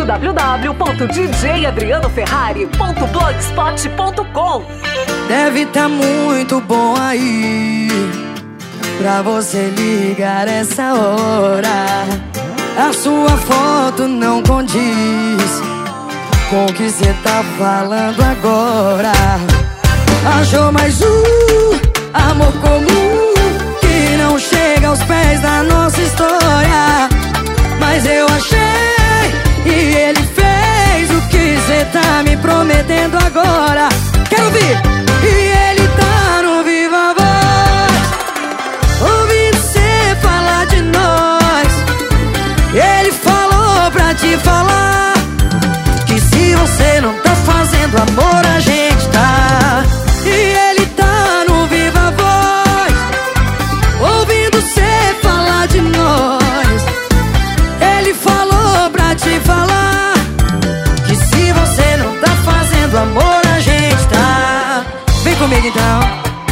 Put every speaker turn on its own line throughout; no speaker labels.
www.djadrianoferrari.blogspot.com.
Deve tá muito bom aí pra você ligar essa hora. A sua foto não condiz com o que cê tá falando agora. Achou mais amor comum que não chega aos pés da nossa história. Mas eu achei e ele fez o que cê tá me prometendo agora. Quero ouvir! E ele tá no Viva Voz, ouvindo cê falar de nós. Ele falou pra te falar que se você não tá fazendo amor, a gente tá. E ele tá no Viva Voz, ouvindo cê falar de nós. Ele falou pra te falar que se você não tá fazendo amor, a gente tá. Vem comigo então.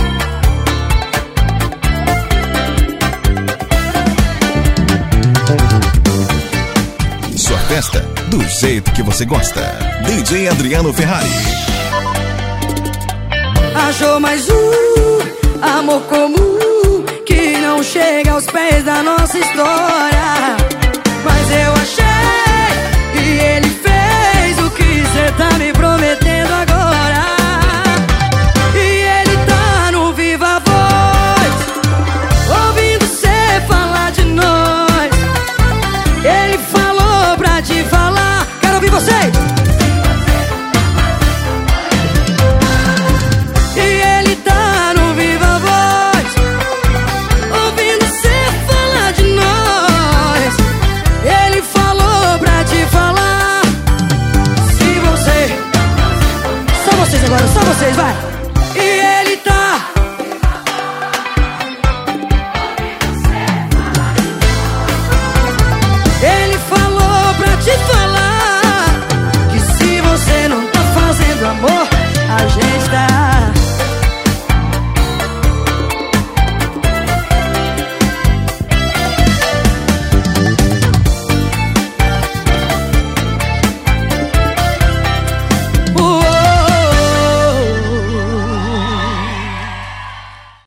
Sua festa do jeito que você gosta. DJ Adriano Ferrari.
Achou mais amor comum que não chega aos pés da nossa história.